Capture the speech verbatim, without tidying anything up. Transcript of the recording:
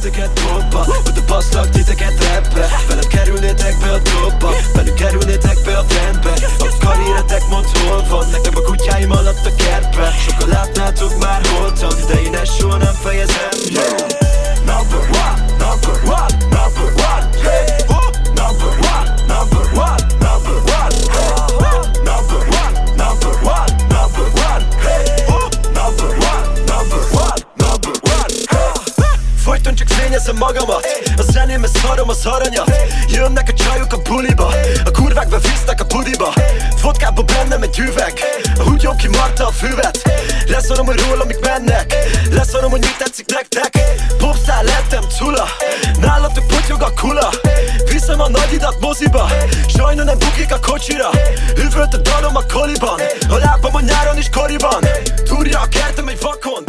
titeket popba, oda baszlak titeket rapbe. Velem kerülnétek be a topba, velük kerülnétek be a trendbe. A karrieretek mondd hol van, nekem a kutyáim alatt a kertbe. Sokan látnátok már holtam, de én ezt soha nem fejezem. Yeah. Number one, number one, number one, hey. Number one, number one, number one, hey. Number one, number one, number one, hey. Number one, number one, number one, hey. Folyton csak fényezem magamat, a zeném ez szarom az aranya. Jönnek a csajok a buliba, a kurvák bevisznek a budiba. Vodkába bennem egy üveg, a húgyom ki marta a füvet. Leszarom, hogy rólam mik mennek, leszarom, hogy mit tetszik nektek. Popstar lettem cula, nálatok potyog a kula. Viszem a nagyidat moziba, sajna nem bukik a kocsira. Üvölt a dalom a koliban, a lábam a nyáron is koriban. Túrja a kertem egy vakon,